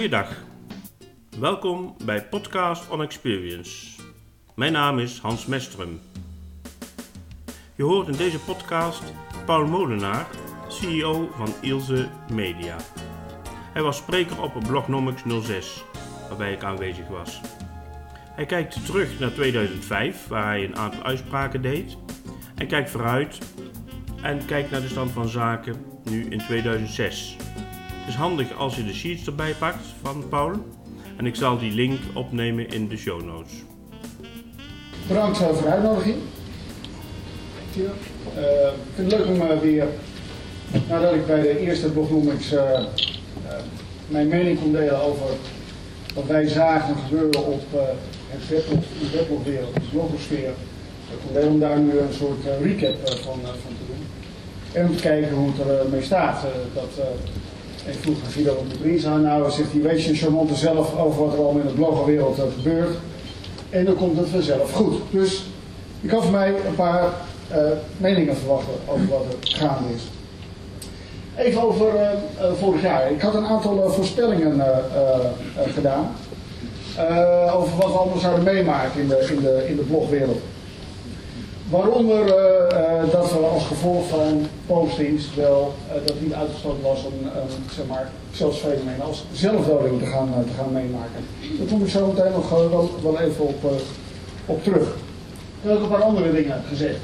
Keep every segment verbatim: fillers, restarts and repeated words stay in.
Goeiedag, welkom bij Podcast on Experience. Mijn naam is Hans Mestrum. Je hoort in deze podcast Paul Molenaar, C E O van Ilse Media. Hij was spreker op Blognomics nul zes, waarbij ik aanwezig was. Hij kijkt terug naar tweeduizend vijf, waar hij een aantal uitspraken deed. En kijkt vooruit en kijkt naar de stand van zaken nu in tweeduizend zes. Het is handig als je de sheets erbij pakt van Paul. En ik zal die link opnemen in de show notes. Bedankt voor de uitnodiging. Uh, ik vind het leuk om uh, weer, nadat ik bij de eerste Blognomics uh, uh, mijn mening kon delen over wat wij zagen gebeuren op uh, het weblog, de weblogwereld, de blogosfeer. Ik kon delen om daar nu een soort uh, recap uh, van, uh, van te doen. En om te kijken hoe het er uh, mee staat. Uh, dat, uh, ik vroeg aan Guido wat moet erin staan. Nou, zegt hij, weet je charmante zelf over wat er al in de bloggerwereld uh, gebeurt. En dan komt het vanzelf goed. Dus je kan van mij een paar uh, meningen verwachten over wat er gaande is. Even over uh, uh, vorig jaar. Ik had een aantal uh, voorspellingen uh, uh, uh, gedaan. Uh, over wat we allemaal zouden meemaken in de, in de, in de blogwereld. Waaronder uh, uh, dat we als gevolg van postings wel uh, dat niet uitgesloten was om uh, zeg maar, zelfs fenomenen als zelfdoding te gaan, uh, te gaan meemaken. Daar kom ik zo meteen nog uh, wel, wel even op, uh, op terug. Ik heb ook een paar andere dingen gezegd.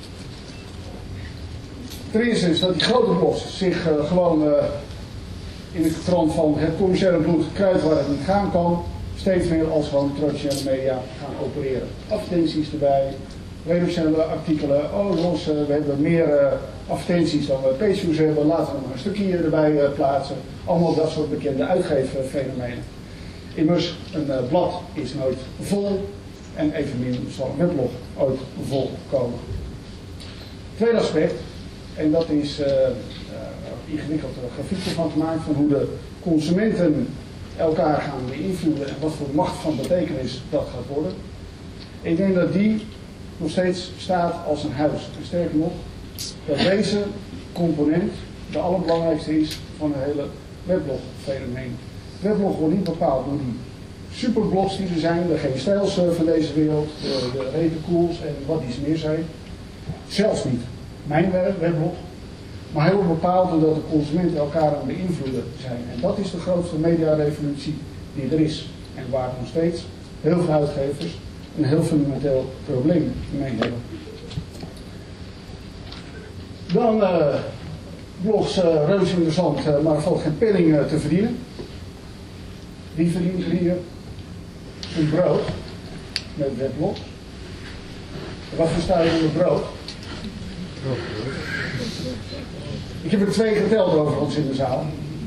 Ten eerste is dat die grote blogs zich uh, gewoon uh, in het trant van het commerciële bloed kruid waar het niet gaan kan, steeds meer als gewoon traditionele media gaan opereren. Advertenties erbij. Redactionele artikelen, oh los, uh, we hebben meer uh, advertenties dan we pageviews hebben, laten we nog een stukje erbij uh, plaatsen. Allemaal dat soort bekende uitgeeffenomenen. Immers, een uh, blad is nooit vol en evenmin zal een weblog ooit vol komen. Tweede aspect, en dat is uh, uh, ingewikkeld grafieken van gemaakt van hoe de consumenten elkaar gaan beïnvloeden en wat voor macht van betekenis dat gaat worden. Ik denk dat die nog steeds staat als een huis. En sterker nog, dat deze component de allerbelangrijkste is van het hele weblog-fenomeen. Weblog wordt niet bepaald door die superblogs die er zijn, de geen stijls van deze wereld, de, de repencools en wat iets meer zijn. Zelfs niet mijn weblog, maar hij wordt bepaald doordat de consumenten elkaar aan beïnvloeden zijn. En dat is de grootste mediarevolutie die er is. En waar nog steeds heel veel uitgevers een heel fundamenteel probleem mee hebben. Dan uh, blogs uh, reuze interessant, uh, maar er valt geen penning uh, te verdienen. Wie verdient er hier een brood met weblogs? Wat versta je onder brood? Ik heb er twee geteld over ons in de zaal.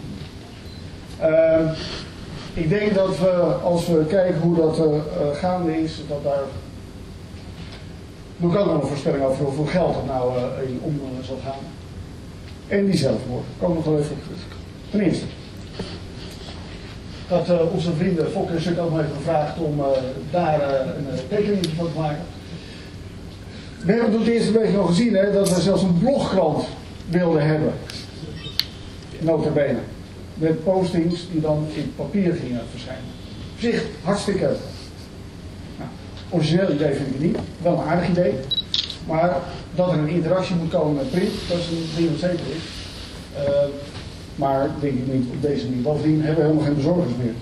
Uh, Ik denk dat we, als we kijken hoe dat uh, gaande is, dat daar... Doe ik ook nog een voorspelling over hoeveel geld er nou uh, in om uh, zal gaan. En die zelfmoord. Daar komen we nog wel even op terug. Ten eerste. Dat uh, onze vrienden Fokker en Suk ook maar even gevraagd om uh, daar uh, een uh, tekening van te maken. We hebben het eerst een beetje nog gezien, hè, dat we zelfs een blogkrant wilden hebben. Nota bene. Met postings die dan in papier gingen verschijnen. Op zich hartstikke nou, origineel idee vind ik het niet. Wel een aardig idee. Maar dat er een interactie moet komen met print, dat is een ding wat zeker is. Uh, maar denk ik niet op deze manier. Bovendien hebben we helemaal geen bezorgers meer.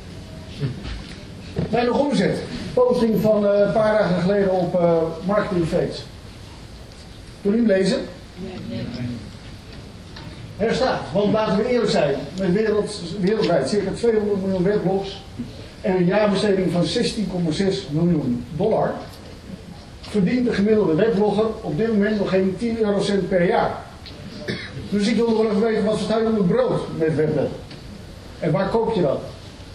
Wij nog omzet. Posting van uh, een paar dagen geleden op uh, Marketing Fates. Kun je hem lezen? Nee, nee. Er staat, want laten we eerlijk zijn, met wereld, wereldwijd circa tweehonderd miljoen webblogs en een jaarbesteding van zestien komma zes miljoen dollar, verdient de gemiddelde webblogger op dit moment nog geen tien eurocent per jaar. Dus ik wil nog wel even weten, wat versta je onder brood met webblog? En waar koop je dat?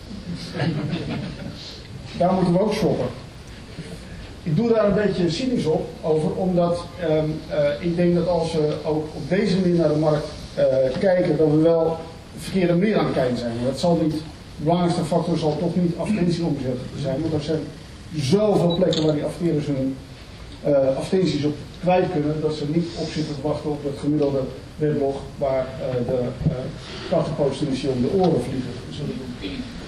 Daar moeten we ook shoppen. Ik doe daar een beetje cynisch op over, omdat um, uh, ik denk dat als we ook op deze manier naar de markt uh, kijken, dat we wel op de verkeerde manier aan het kijken zijn. Maar dat zal niet, de belangrijkste factor zal toch niet advertentieomzet zijn, want er zijn zoveel plekken waar die adverteerders hun uh, advertenties op kwijt kunnen, dat ze niet op zitten te wachten op het gemiddelde weblog waar uh, de uh, kattenposters om de oren vliegen zullen doen.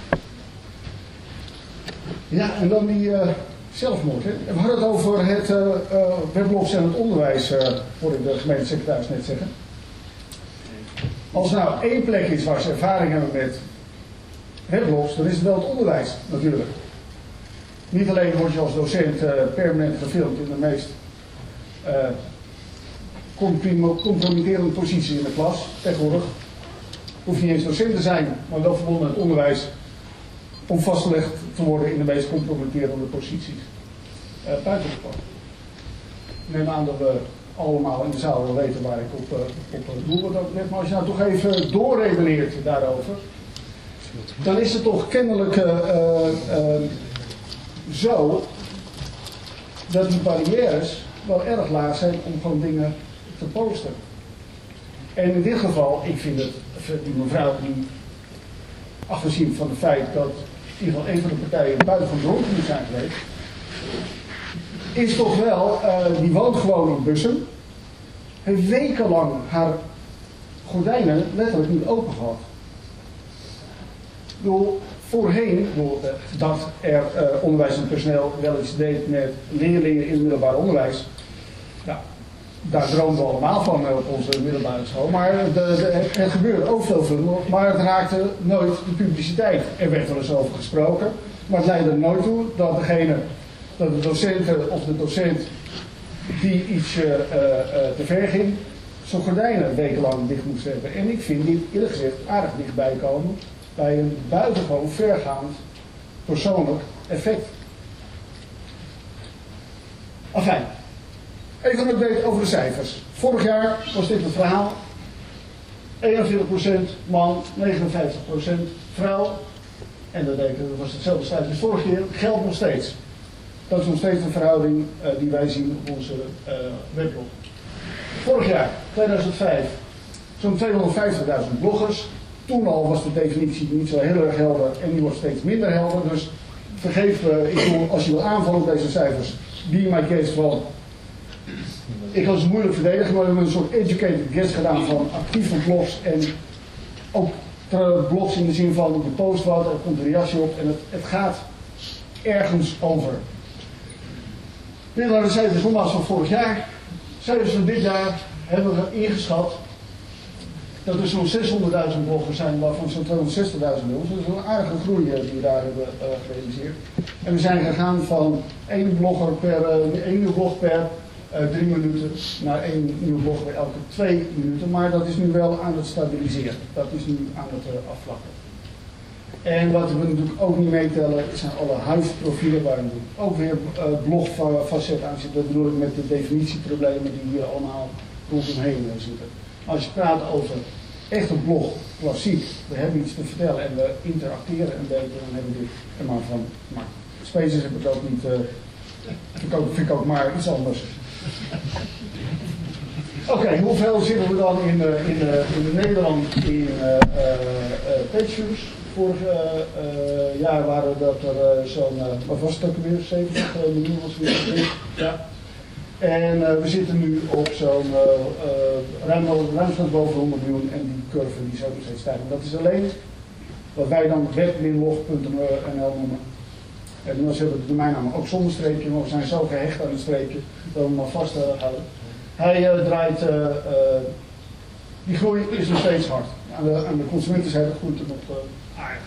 Ja, en dan die uh, zelfmoord. Hè. We hadden het over het uh, uh, weblogs en het onderwijs, uh, hoorde ik de gemeentesecretaris net zeggen. Als er nou één plek is waar ze ervaring hebben met weblogs, dan is het wel het onderwijs natuurlijk. Niet alleen word je als docent uh, permanent gefilmd in de meest uh, compromitterende positie in de klas. Tegenwoordig hoef je niet eens docent te zijn, maar wel verbonden met het onderwijs om vastgelegd te worden in de meest compromitterende posities uh, buiten de klas. Ik neem aan dat we allemaal in de zaal wel weten waar ik op, uh, op doel word. Maar als je nou toch even doorredeneert daarover, dan is het toch kennelijk uh, uh, zo dat die barrières wel erg laag zijn om gewoon dingen te posten. En in dit geval, ik vind het, die mevrouw die afgezien van het feit dat in ieder geval een van de partijen buiten van dronken moet zijn geweest, is toch wel, uh, die woont gewoon in Bussum, heeft wekenlang haar gordijnen letterlijk niet open gehad. Ik bedoel, voorheen, bedoel, dat er uh, onderwijs en personeel wel iets deed met leerlingen in het middelbaar onderwijs. Ja, daar droomden we allemaal van uh, op onze middelbare school. Maar de, de, het, het gebeurde ook veel veel, maar het raakte nooit de publiciteit. Er werd wel eens over gesproken, maar het leidde er nooit toe dat degene, dat de docenten of de docent die iets uh, uh, te ver ging, zo'n gordijnen wekenlang dicht moest hebben. En ik vind dit eerlijk gezegd aardig dichtbij komen bij een buitengewoon vergaand persoonlijk effect. Afijn, even een update over de cijfers. Vorig jaar was dit het verhaal. eenenveertig procent man, negenenvijftig procent vrouw. En dat, dat was hetzelfde cijfer als vorige keer. Geldt nog steeds. Dat is nog steeds een verhouding uh, die wij zien op onze uh, weblog. Vorig jaar, tweeduizend vijf, zo'n tweehonderdvijftigduizend bloggers. Toen al was de definitie niet zo heel erg helder en die wordt steeds minder helder. Dus vergeef, uh, ik bedoel, als je wil aanvallen op deze cijfers, be my guest van. Ik kan ze moeilijk verdedigen, maar we hebben een soort educated guess gedaan van actieve blogs en ook blogs in de zin van de post wat, er komt een reactie op en het, het gaat ergens over. Dit waren de cijfers nogmaals van vorig jaar. Cijfers van dit jaar hebben we ingeschat dat er zo'n zeshonderdduizend bloggers zijn, waarvan zo'n tweehonderdzestigduizend nieuws. Dat is een aardige groei die we daar hebben uh, gerealiseerd. En we zijn gegaan van één blogger per, uh, één nieuw blog per uh, drie minuten naar één nieuw blog bij elke twee minuten. Maar dat is nu wel aan het stabiliseren. Dat is nu aan het uh, afvlakken. En wat we natuurlijk ook niet meetellen, zijn alle huisprofielen waar ook weer uh, blogfacet aan zit. Dat bedoel ik met de definitieproblemen die hier allemaal rondomheen zitten. Als je praat over echt een blog, klassiek, we hebben iets te vertellen en we interacteren een beetje, dan hebben we dit er maar van. Maar Spaces heb ik ook niet, uh, vind, ik ook, vind ik ook maar iets anders. Oké, okay, hoeveel zitten we dan in, uh, in, uh, in Nederland in uh, uh, uh, pageviews? Vorig uh, uh, jaar waren dat er uh, zo'n, uh, wat was het ook weer, zeventig miljoen was het weer. Ja. En uh, we zitten nu op zo'n uh, uh, ruim, ruim boven honderd miljoen en die curve die zou nog steeds stijgen. Dat is alleen wat wij dan webminlog punt n l noemen. En dan hebben we de domeinnaam ook zonder streepje, maar we zijn zo gehecht aan het streepje dat we hem maar vast uh, houden. Hij uh, draait, uh, uh, die groei is nog steeds hard. Aan de, aan de consumentenzijde groeit het nog uh, aardig.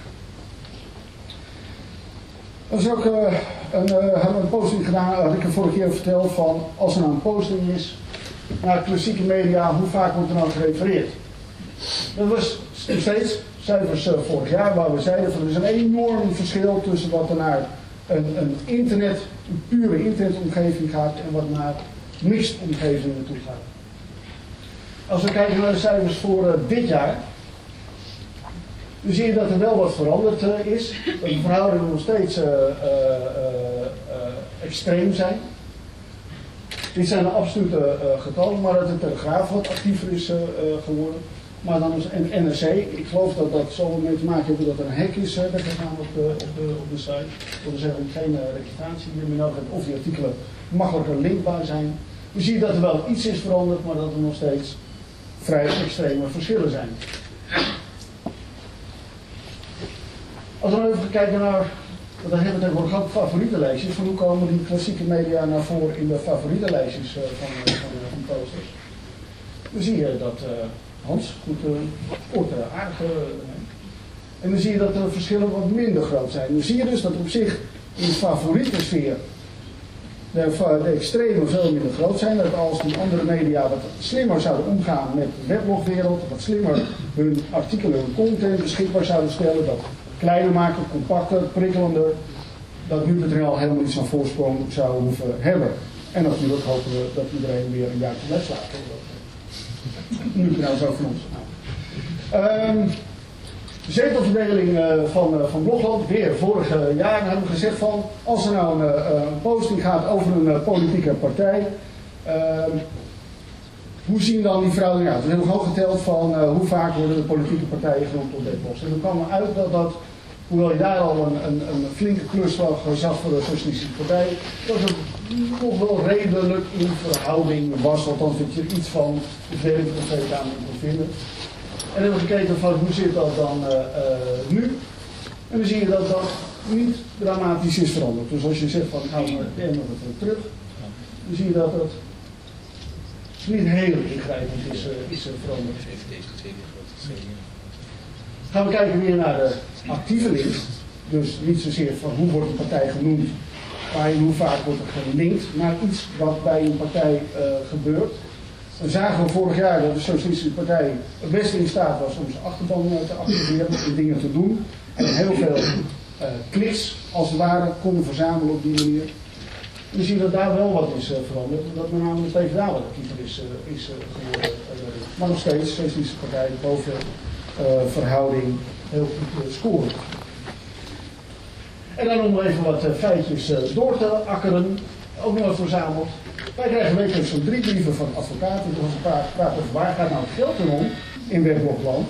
Er is ook uh, een, uh, hebben we een posting gedaan, had ik er vorige keer verteld, van als er nou een posting is naar klassieke media, hoe vaak wordt er nou gerefereerd? Dat was nog steeds cijfers uh, vorig jaar waar we zeiden van er is een enorm verschil tussen wat er naar een, een internet, een pure internetomgeving gaat en wat naar mixed omgevingen toe gaat. Als we kijken naar de cijfers voor uh, dit jaar, dan zie je dat er wel wat veranderd uh, is. Dat de verhoudingen nog steeds uh, uh, uh, uh, extreem zijn. Dit zijn de absolute uh, getallen, maar dat de Telegraaf wat actiever is uh, uh, geworden. Maar dan is en N R C, ik geloof dat dat zo mee te maken heeft dat er een hack is uh, weggegaan op de, op, de, op de site. Dat wil zeggen dat je geen uh, reputatie meer nodig hebt of die artikelen makkelijker linkbaar zijn. We zien dat er wel iets is veranderd, maar dat er nog steeds vrij extreme verschillen zijn. Als we even kijken naar, want dan hebben we tegenwoordig ook favorietenlijstjes, van hoe komen die klassieke media naar voren in de favorietenlijstjes uh, van, uh, van, uh, van posters. Dan zie je dat uh, Hans goed uh, kort uh, aardig. Uh, en dan zie je dat de verschillen wat minder groot zijn. Dan zie je dus dat op zich in de favoriete sfeer de, de extremen veel minder groot zijn. Dat als die andere media wat slimmer zouden omgaan met de weblogwereld, wat slimmer hun artikelen, hun content beschikbaar zouden stellen, dat kleiner maken, compacter, prikkelender, dat nu.nl helemaal niet zo'n voorsprong zou hoeven hebben. En natuurlijk hopen we dat iedereen weer een jaartje les slaat. Nu.nl is ook van ons. Um, zetelverdeling uh, van, uh, van Blogland, weer vorig jaar hebben we gezegd van, als er nou een, uh, een posting gaat over een uh, politieke partij, uh, hoe zien dan die verhoudingen uit? We hebben gewoon geteld van uh, hoe vaak worden de politieke partijen genoemd op dit post. En dan kwam er uit dat dat, hoewel je daar al een, een, een flinke klusslag zag voor de Socialistische Partij, dat het nog wel redelijk in verhouding was, althans dat je er iets van de verdeling van de Tweede Kamer kon vinden. En hebben we gekeken van hoe zit dat dan uh, uh, nu. En dan zie je dat dat niet dramatisch is veranderd. Dus als je zegt van gaan we het een of het terug, dan zie je dat het niet heel ingrijpend is, uh, is uh, veranderd. Gaan we kijken weer naar de actieve link. Dus niet zozeer van hoe wordt een partij genoemd, maar hoe vaak wordt er gelinkt naar iets wat bij een partij uh, gebeurt. Dan zagen we vorig jaar dat de Socialistische Partij het beste in staat was om zijn achterban te activeren en dingen te doen. En heel veel uh, kliks als het ware konden verzamelen op die manier. We zien dat daar wel wat is uh, veranderd. Dat met name de PvdA wat actiever is, uh, is uh, geworden. Uh, maar nog steeds, de Socialistische Partij boven uh, verhouding heel goed uh, scoren. En dan om even wat uh, feitjes uh, door te akkeren. Ook nog wat verzameld. Wij krijgen wekelijks zo'n drie brieven van advocaten. Dus als een paar praten over waar gaat nou het geld dan om in Weblogland.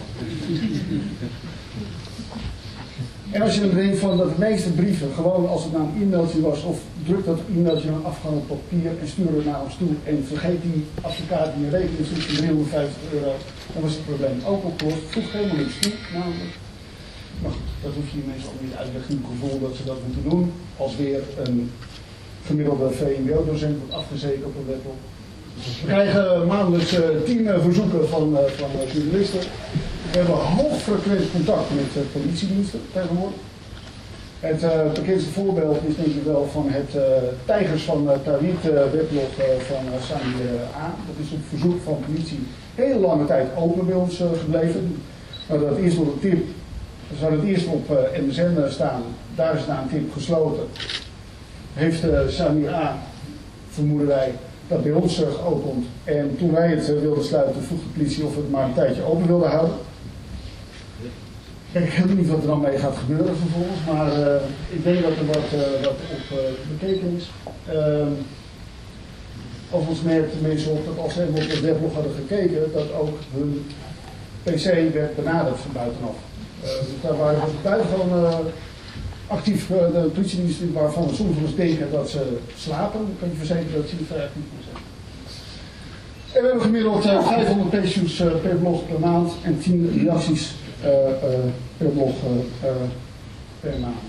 En als je dan denkt van dat de meeste brieven, gewoon als het nou een e-mailtje was, of druk dat e-mailtje dan af op papier en stuur het naar ons toe en vergeet die advocaat die een rekening stuurt van driehonderdvijftig euro, dan was het probleem ook opgelost. Voeg helemaal niks toe, namelijk. Maar goed, dat hoef je mensen ook niet uit te leggen, het gevoel dat ze dat moeten doen, als weer een gemiddelde V M B O-docent wordt afgezekerd op een weblog. We krijgen maandelijks uh, tien uh, verzoeken van, uh, van uh, journalisten. We hebben hoogfrequent contact met uh, politiediensten tegenwoordig. Het uh, bekendste voorbeeld is denk ik wel van het uh, Tijgers van uh, Tawhid uh, weblog uh, van uh, Sami uh, A. Dat is op verzoek van politie heel lange tijd open bij ons uh, gebleven. Nou, dat eerst op een tip, zou het eerst op uh, M S N uh, staan, daar is na een tip gesloten. Heeft uh, Sami A, vermoeden wij, dat bij ons uh, geopend. En toen wij het uh, wilden sluiten, vroeg de politie of we het maar een tijdje open wilden houden. Kijk, ik weet niet wat er dan mee gaat gebeuren vervolgens, maar uh, ik denk dat er wat, uh, wat op uh, bekeken is. Uh, overigens merkten mensen op dat als ze helemaal op het weblog hadden gekeken, dat ook hun P C werd benaderd van buitenaf. Uh, dus daar waren we buitengewoon uh, actief, uh, de politiediensten waarvan we soms wel eens denken dat ze slapen. Dan kan je verzekeren dat ze niet vrij actief zijn. En we hebben gemiddeld uh, vijfhonderd pageviews uh, per blog per maand en tien reacties uh, uh, per blog uh, uh, per maand.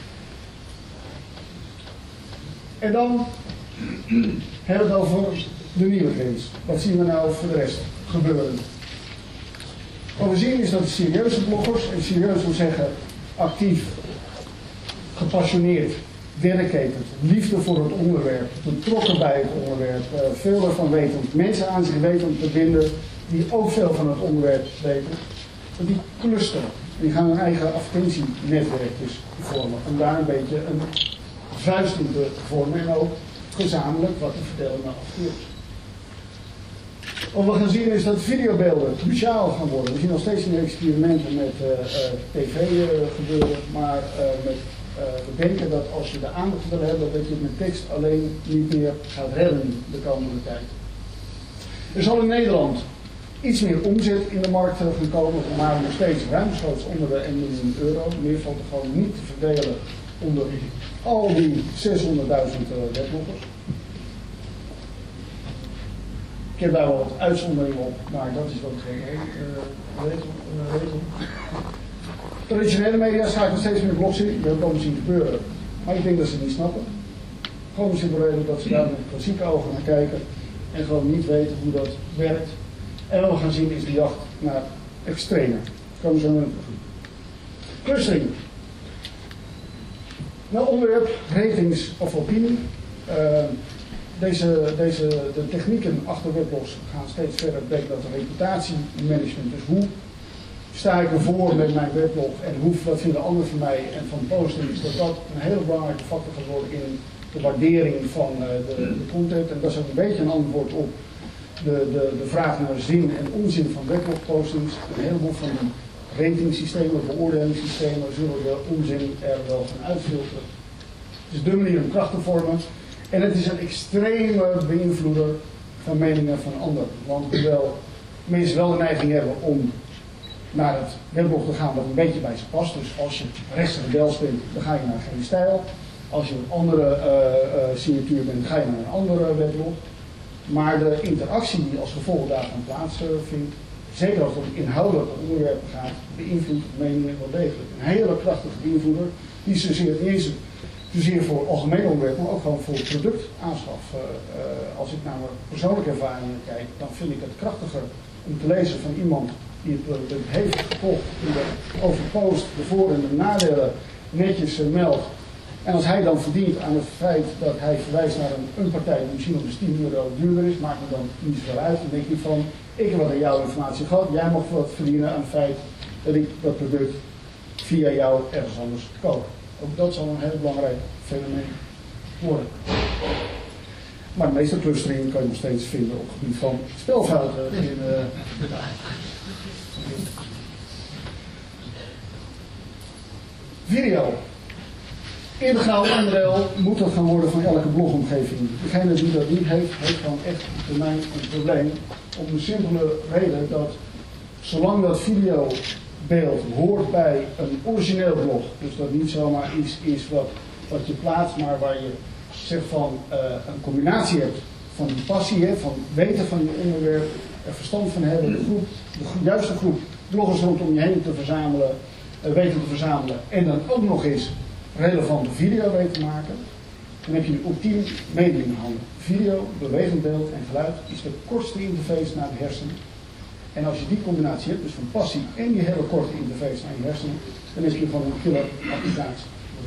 En dan hebben we het over de nieuwe grens. Wat zien we nou voor de rest gebeuren? Wat we zien is dat de serieuze bloggers, en serieus wil zeggen actief, gepassioneerd, dedicated, liefde voor het onderwerp, betrokken bij het onderwerp, uh, veel ervan weten, mensen aan zich weten te binden die ook veel van het onderwerp weten, dat die clusteren. Die gaan hun eigen advertentienetwerkjes vormen om daar een beetje een vuist in te vormen en ook gezamenlijk wat te vertellen naar adverteerders. Wat we gaan zien is dat videobeelden cruciaal gaan worden. We zien nog steeds meer experimenten met uh, uh, tv uh, gebeuren, maar uh, met, uh, we denken dat als je de aandacht wil hebben, dat je het met tekst alleen niet meer gaat redden de komende tijd. Er zal in Nederland iets meer omzet in de markt gaan komen, maar nog steeds ruimschoots onder de één miljoen euro. Meer valt er gewoon niet te verdelen onder al die zeshonderdduizend uh, webbloggers. Ik heb daar wel wat uitzonderingen op, maar dat is wel geen uh, regel. Uh, regel. Traditionele media schakelen steeds meer blogs in, dat komen zien gebeuren. Maar ik denk dat ze het niet snappen. Gewoon simpel reden dat ze daar met klassieke ogen naar kijken en gewoon niet weten hoe dat werkt. En wat we gaan zien is de jacht naar extreme. Dat komen we zo met clustering. Nou, onderwerp ratings of opinie. Uh, deze, deze, de technieken achter weblogs gaan steeds verder. Betekent dat reputatiemanagement. Dus hoe sta ik ervoor met mijn weblog en hoe, wat vinden anderen van mij en van postings, dat dat een hele belangrijke factor gaat worden in de waardering van uh, de, de content. En dat is ook een beetje een antwoord op de, de, de vraag naar zin en onzin van weblogpostings. Een heleboel van die ratingsystemen, beoordelingssystemen, zullen de onzin er wel gaan uitfilteren. Het is de manier om kracht te vormen. En het is een extreme beïnvloeder van meningen van anderen. Want hoewel mensen wel de neiging hebben om naar het weblog te gaan wat een beetje bij ze past. Dus als je rechts rebels bent, dan ga je naar geen stijl. Als je een andere uh, uh, signatuur bent, ga je naar een andere weblog. Maar de interactie die als gevolg daarvan plaatsvindt, zeker als het om inhoudelijke onderwerpen gaat, beïnvloedt meningen wel degelijk. Een hele krachtige beïnvloeder, die zozeer niet eens zozeer voor algemene onderwerpen, maar ook gewoon voor productaanschaf. Uh, uh, als ik naar mijn persoonlijke ervaringen kijk, dan vind ik het krachtiger om te lezen van iemand die het product heeft gekocht, die er over post, de voor- en de nadelen netjes uh, meldt. En als hij dan verdient aan het feit dat hij verwijst naar een, een partij die misschien nog eens tien euro duurder is, maakt me dan niet zoveel uit. Dan denk je van, ik heb wat aan jouw informatie gehad, jij mag wat verdienen aan het feit dat ik dat product via jou ergens anders koop. Ook dat zal een heel belangrijk fenomeen worden. Maar de meeste clustering kan je nog steeds vinden op het gebied van spelfouten in uh, video. Integraal onderdeel moet dat gaan worden van elke blogomgeving. Degene die dat niet heeft, heeft gewoon echt op termijn een probleem. Om een simpele reden dat zolang dat videobeeld hoort bij een origineel blog, dus dat niet zomaar iets is wat, wat je plaatst, maar waar je zegt van uh, een combinatie hebt van die passie, hè, van weten van je onderwerp, er verstand van hebben, de, groep, de juiste groep bloggers rondom je heen te verzamelen, uh, weten te verzamelen en dan ook nog eens relevante video weten te maken, dan heb je een ultiem medium in handen. Video, bewegend beeld en geluid is de kortste interface naar de hersenen. En als je die combinatie hebt, dus van passie en die hele korte interface naar je hersenen, dan is je gewoon een killer applicatie.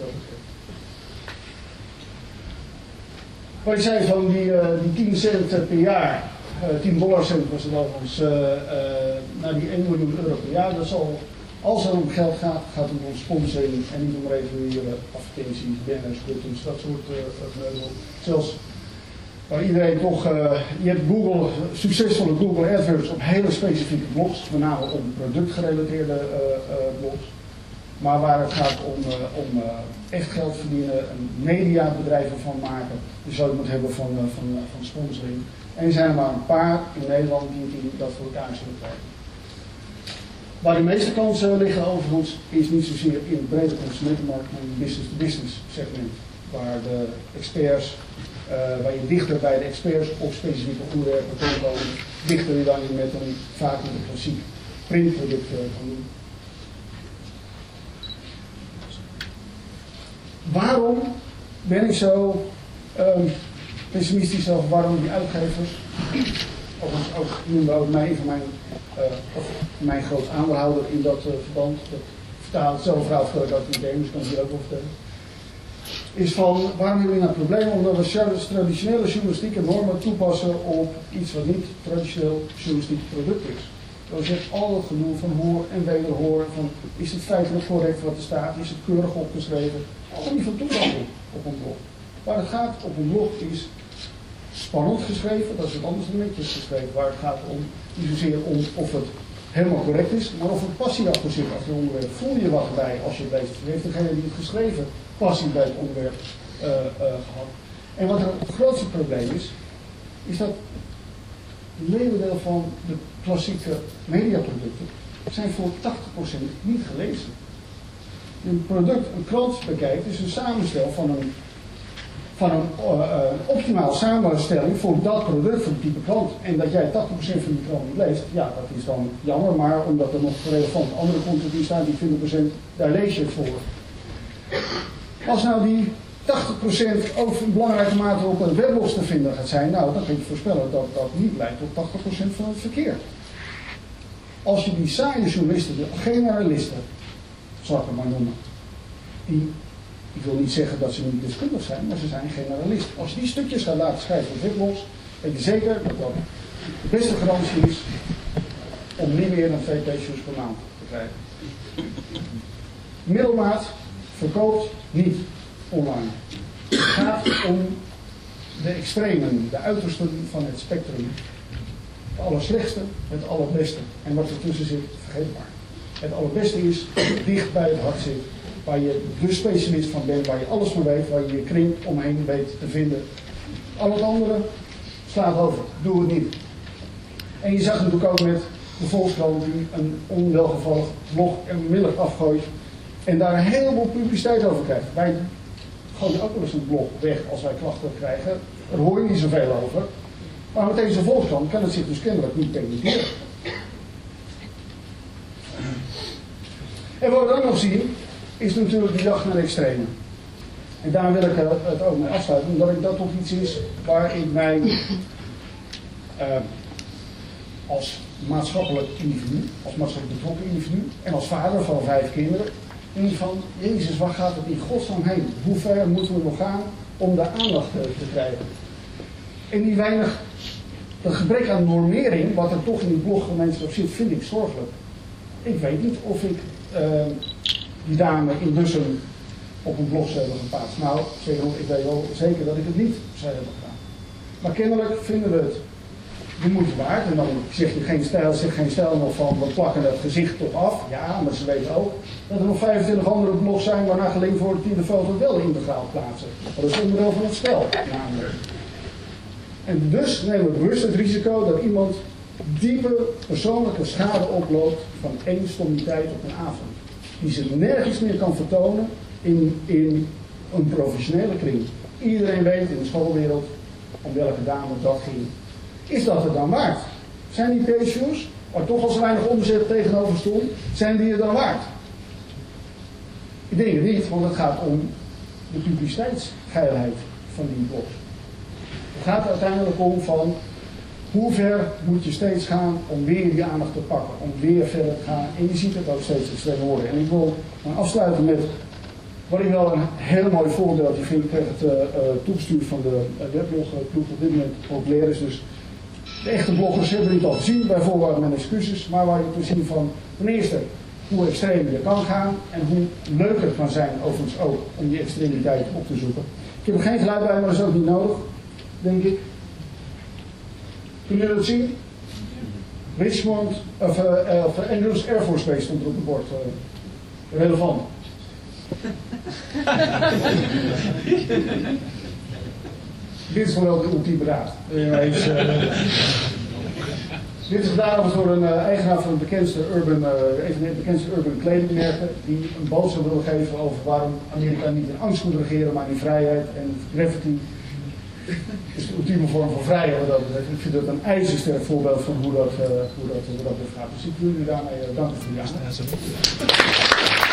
Wat ik zei van die, uh, die tien cent per jaar, uh, tien dollar cent was het overigens, uh, uh, naar die één miljoen euro per jaar, dat zal, als er om geld gaat, gaat het om sponsoring en niet om reguliere advertenties, banners, buttons, dat soort uh, zelfs waar iedereen toch, uh, je hebt Google, succesvolle Google AdWords op hele specifieke blogs, met name om productgerelateerde uh, uh, blogs. Maar waar het gaat om, uh, om uh, echt geld verdienen, een mediabedrijven van maken, dus wat je moet hebben van, uh, van, uh, van sponsoring. En er zijn er maar een paar in Nederland die, die dat voor elkaar zullen krijgen. Waar de meeste kansen liggen overigens is niet zozeer in het brede consumentenmarkt, maar in het business-to-business segment. Waar de experts, uh, waar je dichter bij de experts op specifieke onderwerpen kan komen, dichter dan je met een vaak met een klassiek printproduct uh, kan doen. Waarom ben ik zo um, pessimistisch over waarom die uitgevers, overigens ook noemde ook mij van mijn, uh, of mijn groot aandeelhouder in dat uh, verband, dat vertaal, hetzelfde verhaal vertel ik ook in de game, dus kan ik hier ook wel vertellen, is van waarom hebben we nou problemen? Omdat we traditionele journalistieke normen toepassen op iets wat niet traditioneel journalistiek product is. Dus je hebt al het gedoe van hoor en wederhoor, van is het feitelijk correct wat er staat, is het keurig opgeschreven, allemaal niet van toepassing op een blog. Waar het gaat op een blog is spannend geschreven, dat is wat anders dan netjes geschreven, waar het gaat om, niet zozeer om of het helemaal correct is, maar of er passie achter zit achter het onderwerp. Voel je wat bij als je het leest? Heeft degene die het geschreven passie bij het onderwerp uh, uh, gehad? En wat er het grootste probleem is, is dat het leeuwendeel van de klassieke mediaproducten zijn voor tachtig procent niet gelezen. Een product, een krant bekijkt, is een samenstel van een, van een uh, optimale samenstelling voor dat product, voor het type klant. En dat jij tachtig procent van die klant niet leest, ja, dat is dan jammer, maar omdat er nog relevant andere content in staat, die twintig procent, daar lees je het voor. Als nou die tachtig procent ook in belangrijke mate op een weblog te vinden gaat zijn, nou, dan kun je voorspellen dat dat niet leidt tot tachtig procent van het verkeer. Als je die saaie journalisten, de generalisten, zal ik het maar noemen, die, ik wil niet zeggen dat ze niet deskundig zijn, maar ze zijn generalist. Als je die stukjes gaat laten schrijven op weblogs, weet je zeker dat dat de beste garantie is om niet meer dan twee pages per maand te krijgen. Middelmaat verkoopt niet online. Het gaat om de extremen, de uitersten van het spectrum. Het allerslechtste, het allerbeste. En wat ertussen zit, vergeet maar. Het allerbeste is dicht bij het hart zit, waar je de specialist van bent, waar je alles van weet, waar je je kring omheen weet te vinden. Al het andere slaat over. Doe het niet. En je zag natuurlijk ook met de Volkskrant die een onwelgevallig blog onmiddellijk afgooit en daar een heleboel publiciteit over krijgt. Wij gooien ook wel eens een blog weg als wij klachten krijgen. Daar hoor je niet zoveel over. Maar met deze Volkskrant kan het zich dus kennelijk niet permitteren. En wat we dan nog zien, is natuurlijk de jacht naar de extremen. En daar wil ik het ook mee afsluiten, omdat ik dat toch iets is waar ik mij uh, als maatschappelijk individu, als maatschappelijk betrokken individu en als vader van vijf kinderen, denk van, Jezus, waar gaat het in godsnaam heen? Hoe ver moeten we nog gaan om de aandacht uh, te krijgen? En die weinig, dat gebrek aan normering, wat er toch in die bloggemeenschap zit, vind ik zorgelijk. Ik weet niet of ik uh, die dame in Bussum op een blog zou hebben geplaatst. Nou, ik weet wel zeker dat ik het niet zou hebben gedaan. Maar kennelijk vinden we het de moeite waard. En dan zeg je geen stijl, zeg geen stijl nog van, we plakken het gezicht toch af. Ja, maar ze weten ook dat er nog vijfentwintig andere blogs zijn waarna gelinkt wordt die de foto wel integraal plaatsen. Dat is onderdeel van het spel, namelijk. En dus nemen we bewust het risico dat iemand diepe persoonlijke schade oploopt van één stommiteit op een avond. Die zich nergens meer kan vertonen in, in een professionele kring. Iedereen weet in de schoolwereld om welke dame dat ging. Is dat het dan waard? Zijn die page-views, waar toch al zo weinig omzet tegenover stond, zijn die het dan waard? Ik denk het niet, want het gaat om de publiciteitsgeilheid van die blogs. Het gaat uiteindelijk om van hoe ver moet je steeds gaan om weer die aandacht te pakken, om weer verder te gaan. En je ziet het ook steeds extreem worden. En ik wil maar afsluiten met wat ik wel een heel mooi voorbeeldje vind. Ik kreeg het uh, uh, toegestuurd van de uh, webloggroep op dit moment populair is. Dus de echte bloggers hebben het al gezien, bij voorwaarde mijn excuses. Maar waar je te zien van ten eerste hoe extreem je kan gaan en hoe leuk het kan zijn overigens ook om die extremiteit op te zoeken. Ik heb er geen geluid bij, maar dat is ook niet nodig, denk ik. Kunnen jullie dat zien? Richmond, of, uh, uh, of Andrews Air Force Base stond er op het bord. Uh, relevant. Dit is wel de ultieme raad. Uh, is, uh, dit is gedaan door een uh, eigenaar van de bekendste urban, uh, een van de bekendste urban kledingmerken, die een boodschap wil geven over waarom Amerika niet in angst moet regeren, maar in vrijheid en gravity. Het is de ultieme vorm van vrijheid wat dat betreft. Ik vind dat een ijzersterk voorbeeld van hoe dat, uh, hoe dat, hoe dat gaat. Dus ik wil jullie daarmee uh, danken voor jullie aandacht.